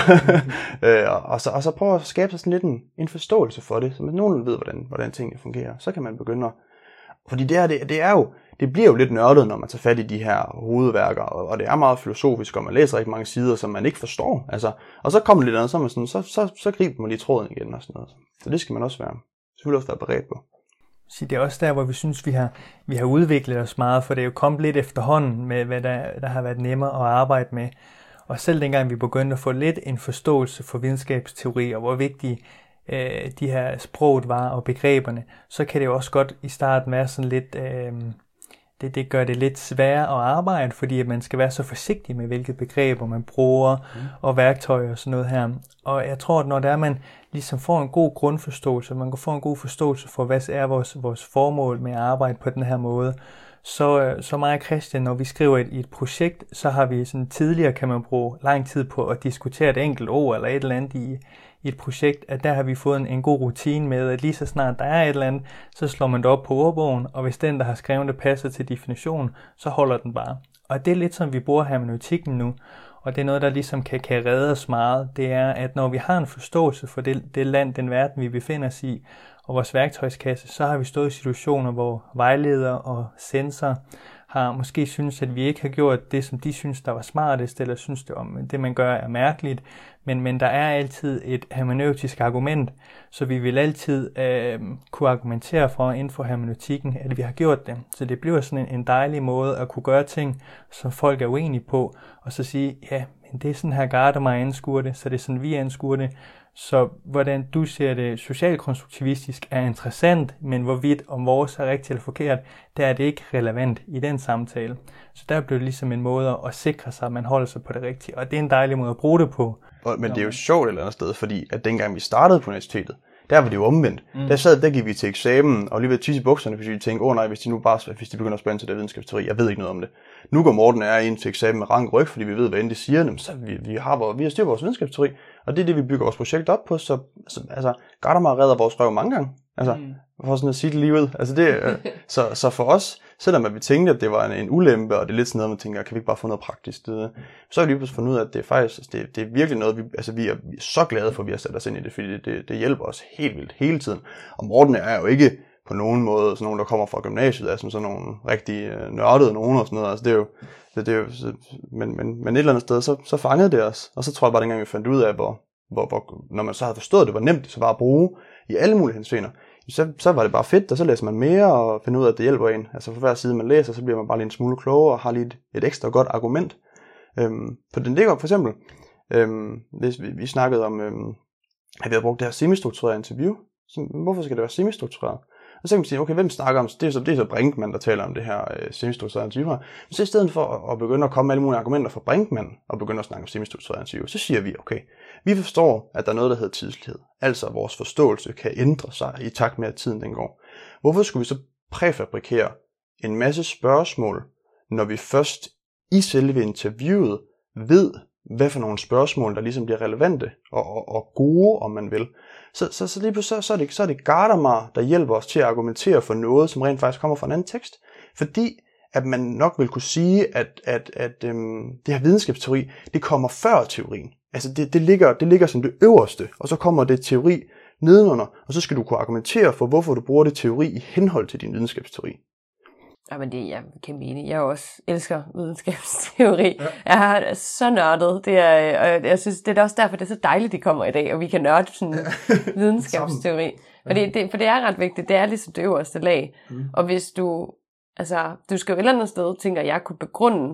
øh, og, så, og så prøve at skabe sig sådan lidt en, en forståelse for det, så man nogen ved, hvordan, hvordan tingene fungerer. Så kan man begynde at, fordi det, her, det, det er jo, det bliver jo lidt nørdet, når man tager fat i de her hovedværker, og det er meget filosofisk, og man læser rigtig mange sider, som man ikke forstår. Altså, og så kommer lidt andet, så, man sådan, så, så, så griber man lige tråden igen og sådan noget. Så det skal man også være, selvfølgelig også være beredt på. Så det er også der, hvor vi synes, vi har, vi har udviklet os meget, for det er jo kommet lidt efterhånden med, hvad der, der har været nemmere at arbejde med. Og selv dengang vi begyndte at få lidt en forståelse for videnskabsteori, og hvor vigtige øh, de her sproget var og begreberne, så kan det jo også godt i starten være sådan lidt... Øh, Det, det gør det lidt sværere at arbejde, fordi at man skal være så forsigtig med, hvilke begreber man bruger, mm. og værktøjer og sådan noget her. Og jeg tror, at når der er, man ligesom får en god grundforståelse, man kan få en god forståelse for, hvad er vores, vores formål med at arbejde på den her måde, så, så mig og Christian, når vi skriver et, et projekt, så har vi sådan tidligere, kan man bruge lang tid på at diskutere et enkelt ord eller et eller andet i, i et projekt, at der har vi fået en, en god rutine med, at lige så snart der er et eller andet, så slår man det op på ordbogen, og hvis den, der har skrevet det, passer til definitionen, så holder den bare. Og det er lidt som vi bruger hermeneutikken nu, og det er noget, der ligesom kan, kan redde os meget, det er, at når vi har en forståelse for det, det land, den verden, vi befinder os i, og vores værktøjskasse, så har vi stået i situationer, hvor vejledere og sensor har måske synes, at vi ikke har gjort det, som de synes, der var smartest, eller synes, det, om det man gør, er mærkeligt. Men, men der er altid et hermeneutisk argument, så vi vil altid øh, kunne argumentere for inden for hermeneutikken, at vi har gjort det. Så det bliver sådan en, en dejlig måde at kunne gøre ting, som folk er uenige på, og så sige, ja, men det er sådan her Gadamer anskuer det, så det er sådan, vi anskuer det. Så hvordan du ser det socialkonstruktivistisk er interessant, men hvorvidt om vores er rigtigt eller forkert, der er det ikke relevant i den samtale. Så der bliver det ligesom en måde at sikre sig, at man holder sig på det rigtige, og det er en dejlig måde at bruge det på. Men det er jo sjovt et eller andet sted, fordi at dengang vi startede på universitetet, der var det jo omvendt. Mm. Der sad, der gik vi til eksamen, og lige ved at tisse i bukserne, fordi vi tænkte, åh oh, nej, hvis de nu bare, hvis de begynder at spænde til det videnskabsteori, jeg ved ikke noget om det. Nu går Morten og jeg ind til eksamen med rank ryg, fordi vi ved, hvad end de siger, så vi, vi har, vi har styr på vores videnskabsteori, og det er det, vi bygger vores projekt op på, så, så altså, Gadamer redder vores røv mange gange. Altså, mm. for sådan at sige det lige ud. Altså det, øh, så, så for os, selvom at vi tænkte, at det var en, en ulempe, og det er lidt sådan noget, man tænker, kan vi ikke bare få noget praktisk? Det, så har vi lige pludselig fundet ud af, at det er faktisk, altså det, det er virkelig noget, vi, altså vi er, vi er så glade for, at vi har sat os ind i det, fordi det, det, det hjælper os helt vildt hele tiden. Og Morten er jo ikke på nogen måde sådan nogen, der kommer fra gymnasiet, altså sådan nogle rigtig øh, nørdede nogen og sådan noget. Altså det er jo, det, det er jo så, men, men, men et eller andet sted, så, så fangede det os. Og så tror jeg bare, dengang vi fandt ud af, hvor, hvor, hvor når man så havde forstået det, hvor nemt det så var at bruge i alle mulige henseender, Så, så var det bare fedt, og så læser man mere og finder ud af, at det hjælper en. Altså for hver side man læser, så bliver man bare lige en smule klogere og har lige et, et ekstra godt argument. Øhm, på den ligger for eksempel, øhm, hvis vi, vi snakkede om, øhm, at vi havde brugt det her semistruktureret interview. Så, hvorfor skal det være semistruktureret? Og så kan man sige, okay, hvem snakker om det? Er så, det er så Brinkmann, der taler om det her øh, semistruktureret interview. Men så i stedet for at, at begynde at komme med alle mulige argumenter fra Brinkmann og begynde at snakke om semistruktureret interview, så siger vi, okay, vi forstår, at der er noget, der hedder tidslighed. Altså, at vores forståelse kan ændre sig i takt med, at tiden den går. Hvorfor skulle vi så præfabrikere en masse spørgsmål, når vi først i selve interviewet ved, hvad for nogle spørgsmål, der ligesom bliver relevante og, og, og gode, om man vil. Så, så, så lige pludselig, så, så, er det, så er det Gadamer, der hjælper os til at argumentere for noget, som rent faktisk kommer fra en anden tekst. Fordi at man nok vil kunne sige, at, at, at øhm, det her videnskabsteori, det kommer før teorien. Altså det, det, ligger, det ligger som det øverste, og så kommer det teori nedenunder, og så skal du kunne argumentere for, hvorfor du bruger det teori i henhold til din videnskabsteori. Jamen det er jeg kæmpe enig. Jeg også elsker videnskabsteori. Ja. Jeg er så nørdet. Det er, og jeg synes, det er også derfor, det er så dejligt, det kommer i dag, og vi kan nørde sådan ja. videnskabsteori. For det, det, for det er ret vigtigt. Det er ligesom det øverste lag. Mm. Og hvis du, altså, du skal jo et eller andet sted, tænker jeg, kunne begrunde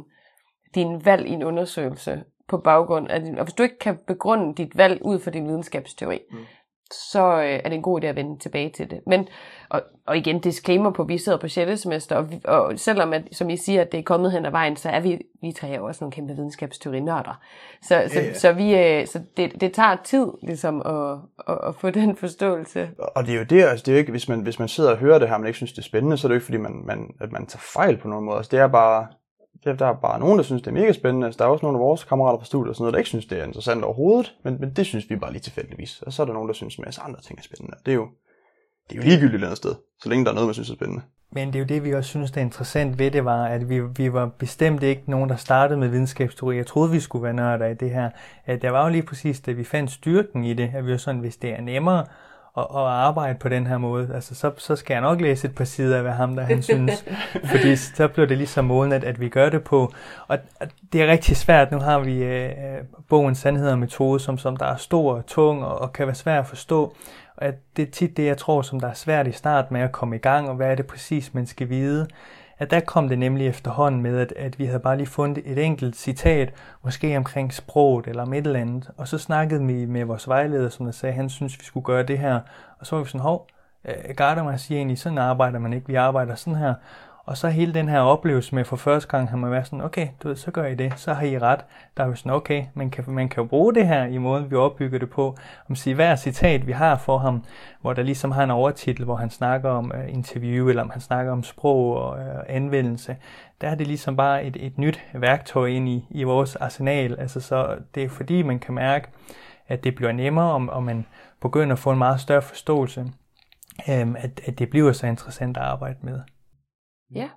din valg i en undersøgelse på baggrund af din, og hvis du ikke kan begrunde dit valg ud fra din videnskabsteori, mm. så øh, er det en god idé at vende tilbage til det. Men, og, og igen, disclaimer på, at vi sidder på sjette semester, og, vi, og selvom, at, som I siger, at det er kommet hen ad vejen, så er vi, vi tre jo også nogle kæmpe videnskabsteori-nørder. Så, ja, ja. så, så, vi, øh, så det, det tager tid ligesom at, at, at få den forståelse. Og det er jo det, altså det er jo ikke, hvis man, hvis man sidder og hører det her, og man ikke synes, det er spændende, så er det jo ikke, fordi man, man, at man tager fejl på nogen måde. Altså det er bare, der er bare nogen, der synes, det er mega spændende. Altså, der er også nogle af vores kammerater på studiet, og sådan noget, der ikke synes, det er interessant overhovedet. Men, men det synes vi bare lige tilfældigvis. Og så er der nogen, der synes, at andre ting er spændende. Det er jo, det er jo ligegyldigt et andet sted, så længe der er noget, man synes er spændende. Men det er jo det, vi også synes, der er interessant ved det, var, at vi, vi var bestemt ikke nogen, der startede med videnskabsteori. Jeg troede, vi skulle være nørder i det her. At der var jo lige præcis, da vi fandt styrken i det, at vi var sådan, hvis det er nemmere at, at arbejde på den her måde, altså så, så skal jeg nok læse et par sider af, hvad ham der han synes. Fordi så blev det ligesom måden, at, at vi gør det på. Og det er rigtig svært. Nu har vi øh, bogen Sandhed og Metode, som, som der er stor og tung og, og kan være svært at forstå. Og at det er tit det, jeg tror, som der er svært i starten med at komme i gang, og hvad er det præcis, man skal vide. at der kom det nemlig efterhånden med, at, at vi havde bare lige fundet et enkelt citat, måske omkring sproget eller om et eller andet, og så snakkede vi med vores vejleder, som der sagde, at han synes, vi skulle gøre det her, og så var vi sådan, hov, Gardamar siger egentlig, sådan arbejder man ikke, vi arbejder sådan her. Og så hele den her oplevelse med for første gang, har man været sådan, okay, du ved, så gør I det, så har I ret. Der er jo sådan, okay, man kan, man kan jo bruge det her i måden, vi opbygger det på. Om sige, hver citat, vi har for ham, hvor der ligesom har en overtitel, hvor han snakker om uh, interview, eller om han snakker om sprog og uh, anvendelse, der er det ligesom bare et, et nyt værktøj ind i, i vores arsenal. Altså, så det er fordi, man kan mærke, at det bliver nemmere, om, om man begynder at få en meget større forståelse, um, at, at det bliver så interessant at arbejde med. Ja.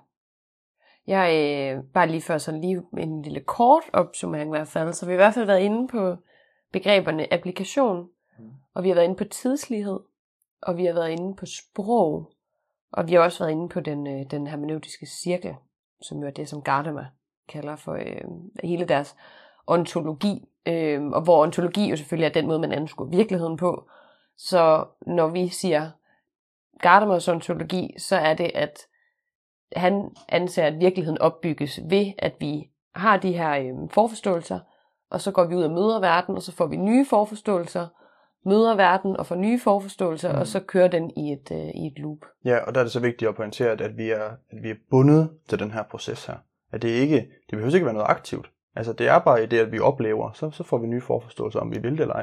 Jeg øh, bare lige før sådan lige en lille kort opsummering i hvert fald, så vi har i hvert fald været inde på begreberne applikation, mm. og vi har været inde på tidslighed, og vi har været inde på sprog, og vi har også været inde på den, øh, den hermeneutiske cirkel, som jo er det, som Gardamar kalder for øh, hele deres ontologi, øh, og hvor ontologi jo selvfølgelig er den måde, man anskuer virkeligheden på. Så når vi siger Gardamars ontologi, så er det, at han anser, at virkeligheden opbygges ved, at vi har de her øh, forforståelser, og så går vi ud og møder verden, og så får vi nye forforståelser, møder verden og får nye forforståelser, mm. og så kører den i et, øh, i et loop. Ja, og der er det så vigtigt at pointere, at vi er, at vi er bundet til den her proces her. At det ikke, det behøver ikke være noget aktivt. Altså det er bare i det, at vi oplever, så, så får vi nye forforståelser, om vi vil det eller ej.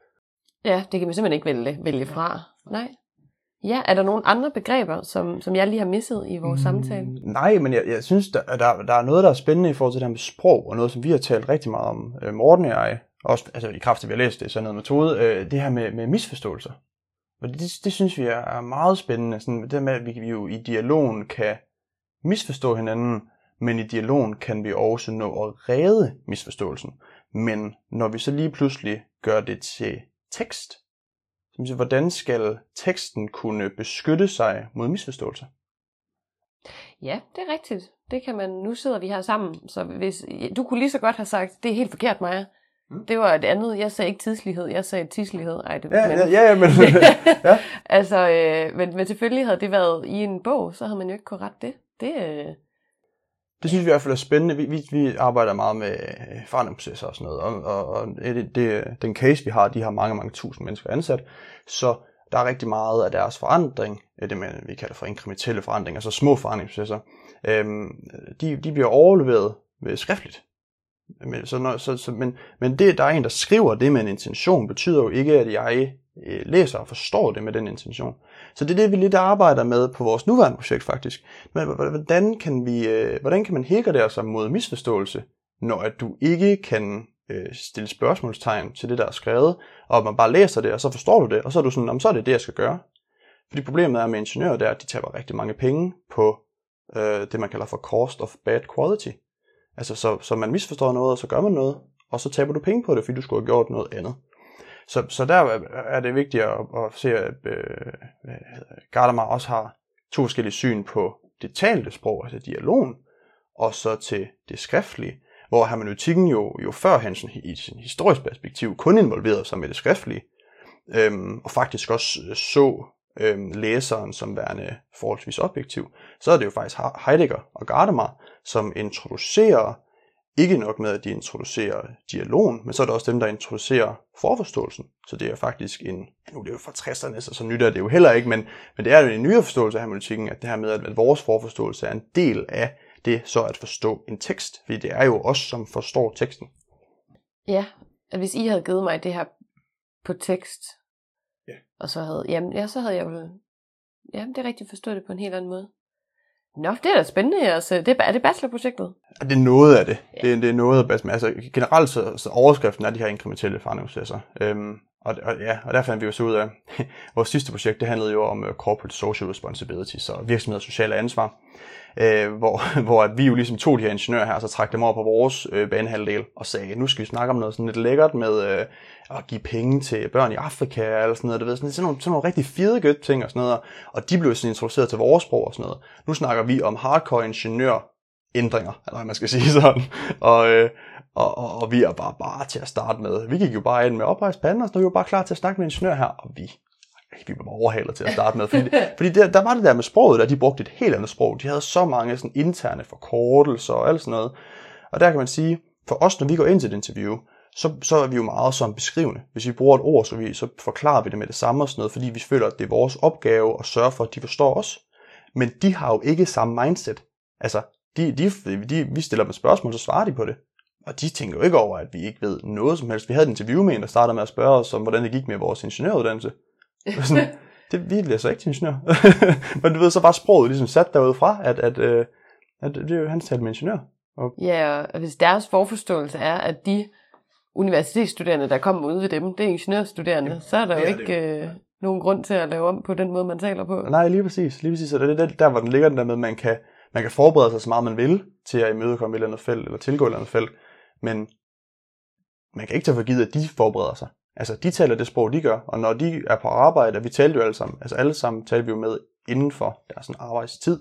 Ja, det kan vi simpelthen ikke vælge, vælge fra. Nej. Ja, er der nogle andre begreber, som, som jeg lige har misset i vores mm, samtale? Nej, men jeg, jeg synes, der, der, der er noget, der er spændende i forhold til det her med sprog, og noget, som vi har talt rigtig meget om, øh, Morten og jeg, også altså, i kraft af, at vi har læst det, sådan noget metode, øh, det her med, med misforståelser. Og det, det synes vi er meget spændende, sådan det med, at vi jo i dialogen kan misforstå hinanden, men i dialogen kan vi også nå at redde misforståelsen. Men når vi så lige pludselig gør det til tekst, hvordan skal teksten kunne beskytte sig mod misforståelser? Ja, det er rigtigt. Det kan man. Nu sidder vi her sammen, så hvis du kunne lige så godt have sagt, det er helt forkert, Maja. Mm. Det var et andet. Jeg sagde ikke tidslighed, jeg sagde tidslighed. Ej, det ja, men... ja, ja, men ja. altså, øh, men, men selvfølgelig havde det været i en bog, så havde man jo ikke kunnet rette det. Det øh... Det synes vi i hvert fald er spændende. Vi, vi, vi arbejder meget med forandringsprocesser og sådan noget, og, og, og det, det, den case, vi har, de har mange, mange tusind mennesker ansat, så der er rigtig meget af deres forandring, det man, vi kalder for inkrementelle forandringer, altså små forandringsprocesser, øhm, de, de bliver overleveret skriftligt. Men, så når, så, så, men, men det, der er en, der skriver det med en intention, betyder jo ikke, at jeg øh, læser og forstår det med den intention. Så det er det, vi lidt arbejder med på vores nuværende projekt faktisk. Men hvordan kan, vi, øh, hvordan kan man helgardere sig mod misforståelse, når at du ikke kan øh, stille spørgsmålstegn til det, der er skrevet, og man bare læser det, og så forstår du det, og så er du sådan, så er det det, jeg skal gøre. Fordi problemet er med ingeniører, der, at de taber rigtig mange penge på øh, det, man kalder for cost of bad quality. Altså, så, så man misforstår noget, og så gør man noget, og så taber du penge på det, fordi du skulle have gjort noget andet. Så, så der er det vigtigt at, at se, at øh, Gardamar også har to forskellige syn på det talte sprog, altså dialogen, og så til det skriftlige, hvor hermeneutikken jo, jo førhen i sin historisk perspektiv kun involverede sig med det skriftlige, øhm, og faktisk også så øhm, læseren som værende forholdsvis objektiv. Så er det jo faktisk Heidegger og Gardamar, som introducerer, ikke nok med, at de introducerer dialogen, men så er det også dem, der introducerer forforståelsen. Så det er faktisk en, nu er det jo fra tresserne, så, så nyt er det jo heller ikke, men, men det er jo en nyere forståelse af hermeneutikken, at det her med, at, at vores forforståelse er en del af det så at forstå en tekst, fordi det er jo os, som forstår teksten. Ja, at hvis I havde givet mig det her på tekst, ja. og så havde, jamen, ja, så havde jeg jo, ja, det er rigtigt forstået det på en helt anden måde. Nå, det er da spændende. Altså. Det er, er det bachelorprojektet? Det er noget af det. Ja. Det, det er noget af bachelor. Altså, generelt så, så overskriften er de her inkrementelle forandringsprocesser. Øhm, og, og, ja, og der fandt vi jo så ud af, vores sidste projekt, det handlede jo om uh, corporate social responsibility, så virksomheders sociale ansvar. Øh, hvor, hvor at vi jo ligesom tog de her ingeniører her, og så trak dem over på vores øh, banehalvdel og sagde, nu skal vi snakke om noget sådan lidt lækkert med øh, at give penge til børn i Afrika eller sådan noget, du ved, sådan, sådan, nogle, sådan nogle rigtig fede ting og sådan noget, og de blev sådan introduceret til vores sprog og sådan noget. Nu snakker vi om hardcore ingeniørændringer, eller hvad man skal sige sådan, og, øh, og, og, og vi er bare, bare til at starte med. Vi gik jo bare ind med oprejst panden, og så er vi jo bare klar til at snakke med ingeniør her, og vi vi var overhalet til at starte med, fordi, fordi der, der var det der med sproget, der de brugte et helt andet sprog. De havde så mange sådan interne forkortelser og alt sådan noget. Og der kan man sige, for os, når vi går ind til et interview, så, så er vi jo meget som beskrivende. Hvis vi bruger et ord, så, vi, så forklarer vi det med det samme og sådan noget, fordi vi føler, at det er vores opgave at sørge for, at de forstår os. Men de har jo ikke samme mindset. Altså, de, de, de, vi stiller dem et spørgsmål, så svarer de på det. Og de tænker jo ikke over, at vi ikke ved noget som helst. Vi havde et interview med en, der startede med at spørge os om, hvordan det gik med vores ingeniøruddannelse. Sådan, det, vi læser ikke til ingeniør. Men du ved, så bare sproget ligesom sat derude fra, at, at, at, at det er jo hans tale med ingeniør. Og... Ja, og hvis deres forforståelse er, at de universitetsstuderende, der kommer ud ved dem, det er ingeniørstuderende, ja, så er der jo ikke øh, nogen grund til at lave om på den måde, man taler på. Nej, lige præcis. Lige præcis. Og det er der, hvor den ligger, den der med, at man kan, man kan forberede sig så meget, man vil, til at imødekomme et eller andet felt, eller tilgå et eller andet felt. Men man kan ikke tage for givet, at de forbereder sig. Altså, de taler det sprog, de gør, og når de er på arbejde, og vi taler jo alle sammen, altså alle sammen taler vi jo med inden for deres sådan arbejdstid,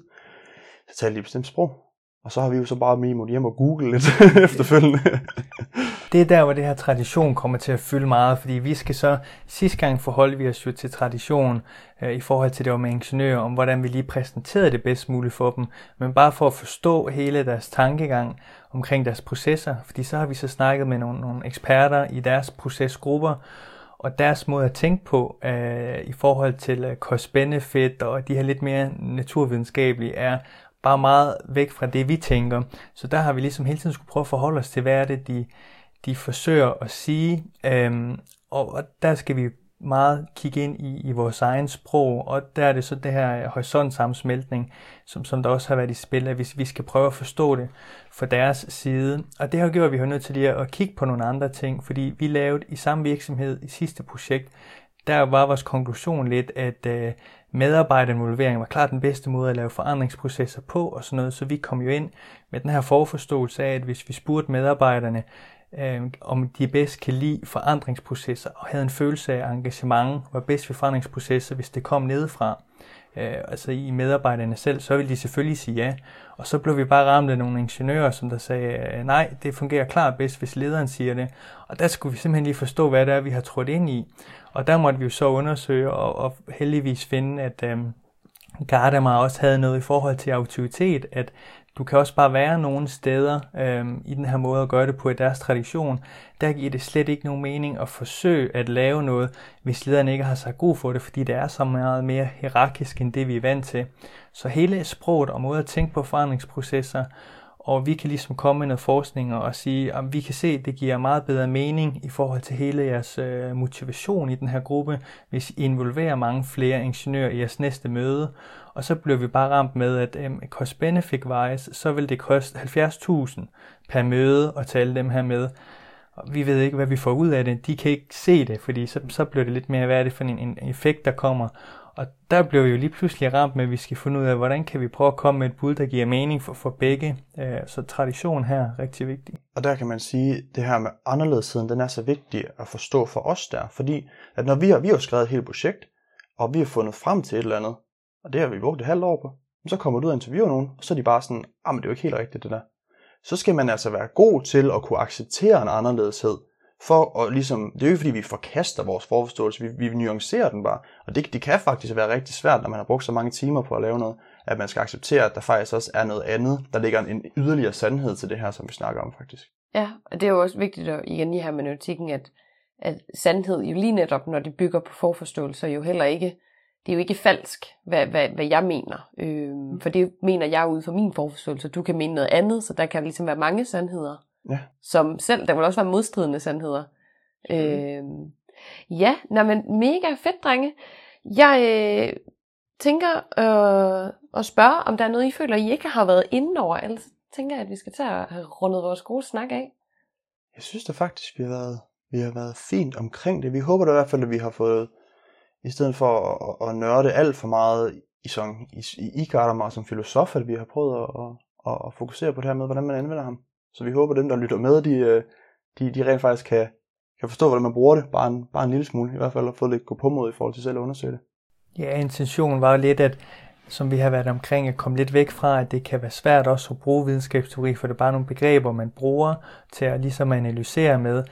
så taler de et bestemt sprog. Og så har vi jo så bare mimet hjem og google lidt efterfølgende. Det er der, hvor det her tradition kommer til at fylde meget, fordi vi skal så, sidste gang forholde vi os jo til tradition øh, i forhold til det med ingeniører, om hvordan vi lige præsenterede det bedst muligt for dem, men bare for at forstå hele deres tankegang omkring deres processer, fordi så har vi så snakket med nogle, nogle eksperter i deres procesgrupper, og deres måde at tænke på øh, i forhold til øh, cost-benefit og de her lidt mere naturvidenskabelige er bare meget væk fra det, vi tænker. Så der har vi ligesom hele tiden skulle prøve at forholde os til, hvad er det, de, de forsøger at sige. Øhm, og, og der skal vi meget kigge ind i, i vores egen sprog, og der er det så det her horisontsammensmeltning, som, som der også har været i spil, at hvis vi skal prøve at forstå det fra deres side. Og det har gjort, at vi har nødt til lige at kigge på nogle andre ting, fordi vi lavede i samme virksomhed i sidste projekt, der var vores konklusion lidt, at øh, medarbejderinvolvering var klart den bedste måde at lave forandringsprocesser på og sådan noget, så vi kom jo ind med den her forforståelse af, at hvis vi spurgte medarbejderne, øh, om de bedst kan lide forandringsprocesser og havde en følelse af engagement, var bedst ved forandringsprocesser, hvis det kom nedefra, øh, altså i medarbejderne selv, så ville de selvfølgelig sige ja. Og så blev vi bare ramt af nogle ingeniører, som der sagde, nej, det fungerer klart bedst, hvis lederen siger det. Og der skulle vi simpelthen lige forstå, hvad det er, vi har trådt ind i. Og der måtte vi jo så undersøge og, og heldigvis finde, at øhm, Gardamar også havde noget i forhold til autoritet, at du kan også bare være nogle steder øhm, i den her måde at gøre det på i deres tradition. Der giver det slet ikke nogen mening at forsøge at lave noget, hvis lederen ikke har sagt god for det, fordi det er så meget mere hierarkisk end det, vi er vant til. Så hele sproget og måde at tænke på forandringsprocesser, og vi kan ligesom komme med noget forskning og sige, at vi kan se, at det giver meget bedre mening i forhold til hele jeres øh, motivation i den her gruppe, hvis I involverer mange flere ingeniører i jeres næste møde. Og så bliver vi bare ramt med, at øh, cost-benefit-wise, så vil det koste halvfjerds tusind per møde at tale dem her med. Og vi ved ikke, hvad vi får ud af det. De kan ikke se det, fordi så, så bliver det lidt mere, hvad er det for en, en effekt, der kommer. Og der blev vi jo lige pludselig ramt med, at vi skal finde ud af, hvordan kan vi prøve at komme med et bud, der giver mening for, for begge. Så tradition her er rigtig vigtig. Og der kan man sige, at det her med anderledesheden, den er så vigtig at forstå for os der. Fordi at når vi har, vi har skrevet et helt projekt, og vi har fundet frem til et eller andet, og det har vi brugt et halvt år på, så kommer du ud og interviewer nogen, og så er de bare sådan, ah, men det er jo ikke helt rigtigt det der. Så skal man altså være god til at kunne acceptere en anderledeshed. For at ligesom, det er jo ikke fordi vi forkaster vores forforståelse, vi, vi nuancerer den bare. Og det, det kan faktisk være rigtig svært, når man har brugt så mange timer på at lave noget, at man skal acceptere, at der faktisk også er noget andet, der ligger en, en yderligere sandhed til det her, som vi snakker om faktisk. Ja, og det er jo også vigtigt at igen i hermeneutikken, at, at sandhed jo lige netop, når det bygger på forforståelse, jo heller ikke, det er jo ikke falsk, hvad, hvad, hvad jeg mener. Øhm, for det mener jeg ud fra min forforståelse, du kan mene noget andet, så der kan ligesom være mange sandheder. Ja. Som selv, der vil også være modstridende sandheder. Mm. Øh, ja, nej, men mega fedt, drenge. Jeg øh, tænker øh, at spørge, om der er noget, I føler, I ikke har været inde over. Ellers tænker jeg, at vi skal tage at have rundet vores gode snak af. Jeg synes da faktisk, vi har været, vi har været fint omkring det. Vi håber da i hvert fald, at vi har fået, i stedet for at, at nørde alt for meget i, sådan, i, i Gardamar som filosof, at vi har prøvet at, at, at fokusere på det her med, hvordan man anvender ham. Så vi håber, at dem, der lytter med, de, de, de rent faktisk kan, kan forstå, hvordan man bruger det. Bare en, bare en lille smule, i hvert fald, og få lidt gå på mod i forhold til selv at undersøge det. Ja, intentionen var jo lidt, at som vi har været omkring, at komme lidt væk fra, at det kan være svært også at bruge videnskabsteori, for det er bare nogle begreber, man bruger til at ligesom analysere med.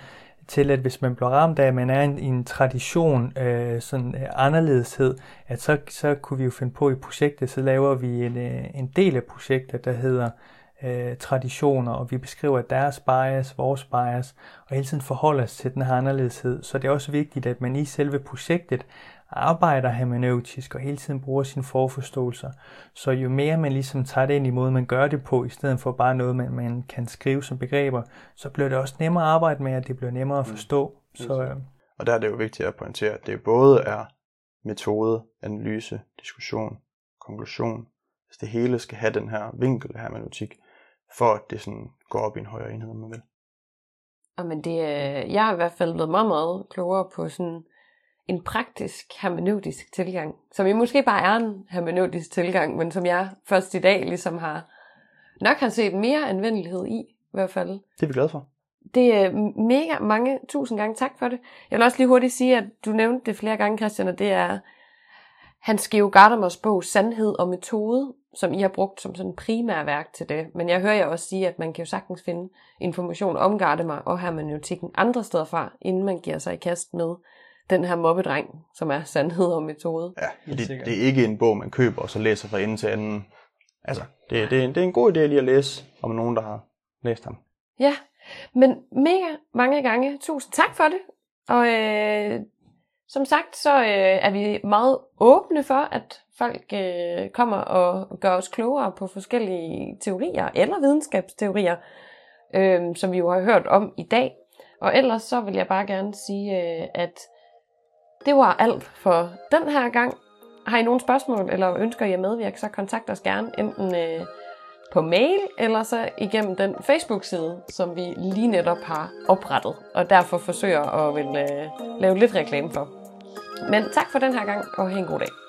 til, at hvis man bliver ramt af, at man er i en, en tradition, øh, sådan øh, anderledeshed, at så, så kunne vi jo finde på i projektet, så laver vi en, øh, en del af projektet, der hedder øh, traditioner, og vi beskriver deres bias, vores bias, og hele tiden forholder os til den her anderledeshed. Så det er også vigtigt, at man i selve projektet arbejder hermeneutisk og hele tiden bruger sine forforståelser. Så jo mere man ligesom tager det ind i måde, man gør det på, i stedet for bare noget, man, man kan skrive som begreber, så bliver det også nemmere at arbejde med, at det bliver nemmere at forstå. Mm. Så, øh... Og der er det jo vigtigt at pointere, at det både er metode, analyse, diskussion, konklusion. Altså det hele skal have den her vinkel af hermeneutik, for at det sådan går op i en højere enhed, om man vil. Jamen det, jeg er i hvert fald blevet meget, meget klogere på sådan en praktisk hermeneutisk tilgang, som jo måske bare er en hermeneutisk tilgang, men som jeg først i dag ligesom har nok har set mere anvendelighed i, i hvert fald. Det er vi glade for. Det er mega mange tusind gange tak for det. Jeg vil også lige hurtigt sige, at du nævnte det flere gange, Christian, og det er Hans Georg Gardamers bog Sandhed og Metode, som I har brugt som sådan primær værk til det. Men jeg hører jer også sige, at man kan jo sagtens finde information om Gardamer og hermeneutikken andre steder fra, inden man giver sig i kast med den her mobbedreng, som er Sandhed og Metode. Ja, det, det er ikke en bog, man køber og så læser fra ende til anden. Altså, det, det, er, det er en god idé lige at læse om nogen, der har læst ham. Ja, men mega mange gange. Tusind tak for det. Og øh, som sagt, så øh, er vi meget åbne for, at folk øh, kommer og gør os klogere på forskellige teorier eller videnskabsteorier, øh, som vi jo har hørt om i dag. Og ellers så vil jeg bare gerne sige, øh, at det var alt for den her gang. Har I nogle spørgsmål, eller ønsker I at medvirke, så kontakt os gerne enten øh, på mail, eller så igennem den Facebook-side, som vi lige netop har oprettet, og derfor forsøger at vil, øh, lave lidt reklame for. Men tak for den her gang, og have en god dag.